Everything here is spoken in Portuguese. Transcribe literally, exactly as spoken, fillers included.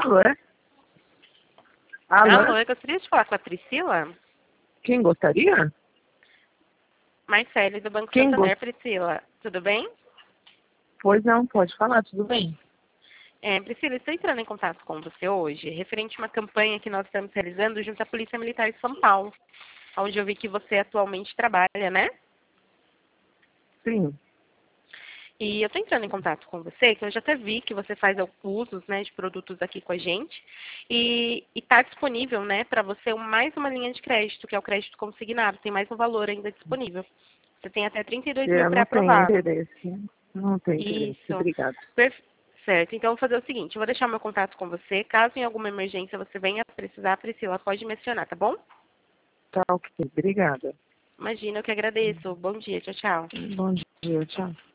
Alô, é? Alô? Alô, eu gostaria de falar com a Priscila. Quem gostaria? Marcele, do Banco Quem Santander. gost... Priscila, tudo bem? Pois não, pode falar, tudo bem. É, Priscila, estou entrando em contato com você hoje, referente a uma campanha que nós estamos realizando junto à Polícia Militar de São Paulo, onde eu vi que você atualmente trabalha, né? Sim. E eu estou entrando em contato com você, que eu já até vi que você faz usos, né, de produtos aqui com a gente, e está disponível, né, para você mais uma linha de crédito, que é o crédito consignado, tem mais um valor ainda disponível. Você tem até trinta e dois mil Eu não tenho pré-aprovado. interesse. Não tenho interesse, Isso. obrigado. Perfe- Certo. Então, eu vou fazer o seguinte, eu vou deixar meu contato com você. Caso em alguma emergência você venha precisar, Priscila, pode me acionar, tá bom? Tá ok, obrigada. Imagina, eu que agradeço. Bom dia, tchau, tchau. Bom dia, tchau.